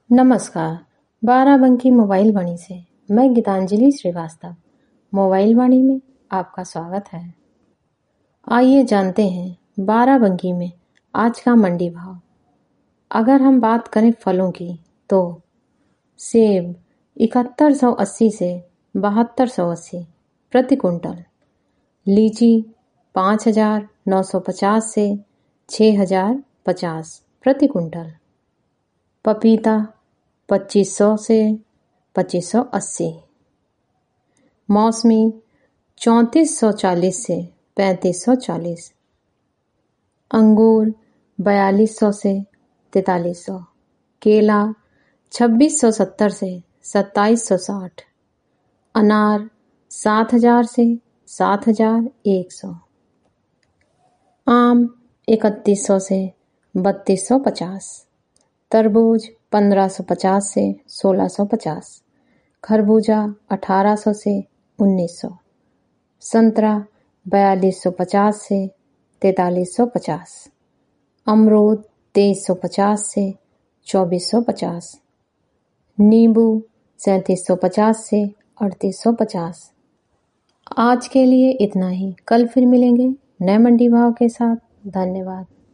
नमस्कार। बाराबंकी मोबाइल वाणी से मैं गीतांजलि श्रीवास्तव मोबाइल वाणी में आपका स्वागत है। आइए जानते हैं बाराबंकी में आज का मंडी भाव। अगर हम बात करें फलों की तो सेब 7180 से 7280 प्रति कुंटल, लीची 5950 से 6050 प्रति कुंटल, पपीता 2500 से 2580, मौसमी 3440 से 3540, अंगूर 4200 से 4300, केला 2670 से 2760, अनार 7000 से 7100, आम 3100 से 3250, तरबूज 1550 से 1650, खरबूजा 1800 से 1900, संतरा 4250 से 4350, अमरूद 2350 से 2450, नींबू 3750 से 3850। आज के लिए इतना ही। कल फिर मिलेंगे नए मंडी भाव के साथ। धन्यवाद।